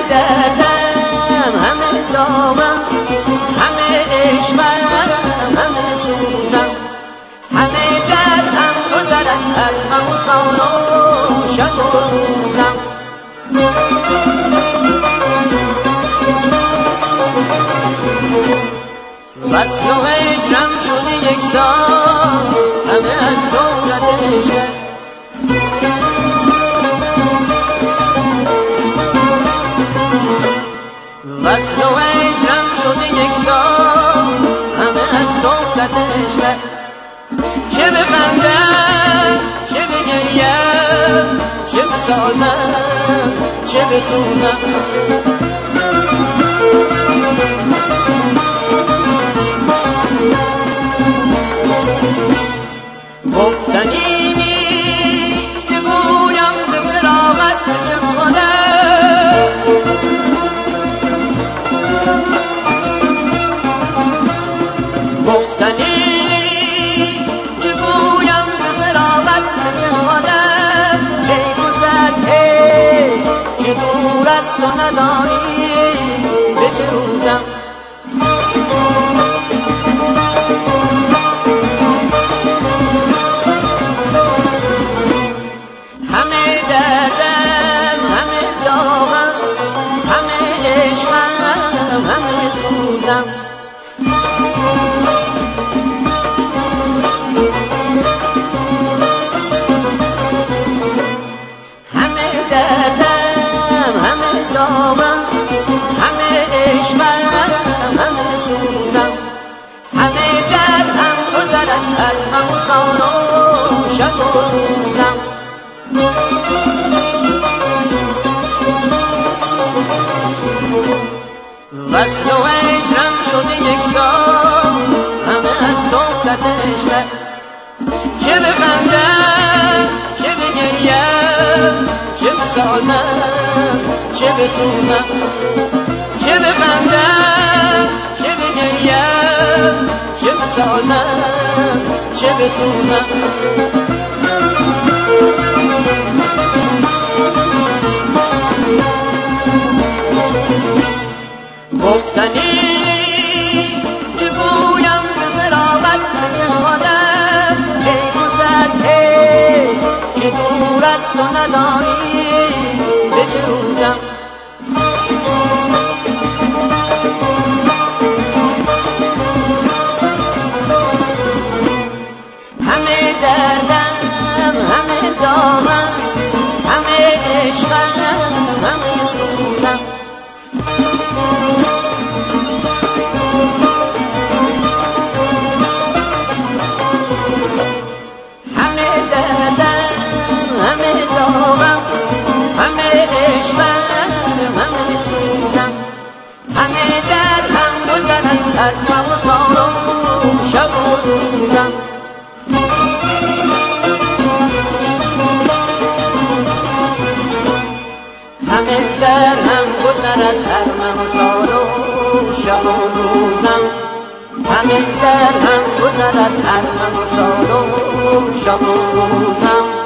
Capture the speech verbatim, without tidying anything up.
دردم همه داغم، همه عشقم همه سوزم، همه دردم گذرد از غم و سال و شب و روزم. وصل و هجرم شده یک سال، همه از دولت عشق. وصل و هجرم شده یک سال، همه از دولت عشق. چه بخندم چه بگریم، چه بسازم چه بسوزم. گفتنی نیست که گویم ز فراقت چگونه، گفتنی نیست که گویم ز فراقت چگونه. حیف و صد حیف که دور است و ندانی به چه روزم. همه دردم همه داغم، همه عشقم همه سوزم. همه دردم همه داغم، همه عشقم همه سوزم، همه دردم گذرد از غم و سال و شب و روزم. وصل و هجرم شده یک سال، همه از دولت عشق. چه بخندم چه بگریم، چه بسازم چه بسوزم. چه بخندم چه بگریم، چه بسازم چه بسوزم. گفتنی که گویم ز فراقت چگونه، حیف و صد حیف که دور است و ندانی به چه روزم. همه دردم همه داغم، همه عشقم همه سوزم. همه دردم همه داغم، همه عشقم همه سوزم، همه دردم گذرد از غم و سال و شب و روزم. همه دردم گذرد از غم و سال و شب و روزم. همه درهم گذرد هر غم و سال و شب و روزم.